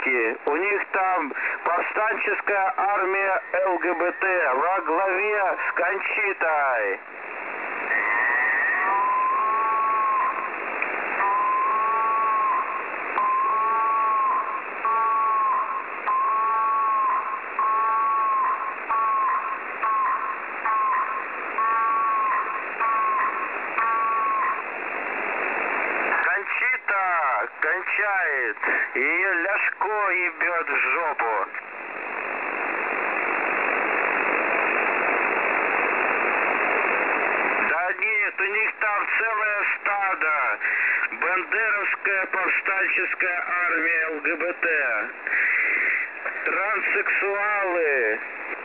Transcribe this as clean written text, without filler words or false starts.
Ленинки. У них там повстанческая армия ЛГБТ во главе с Кончитой. Кончита кончает, ее Ляшко ебет в жопу. Да нет, у них там целое стадо. Бандеровская повстанческая армия ЛГБТ. Транссексуалы.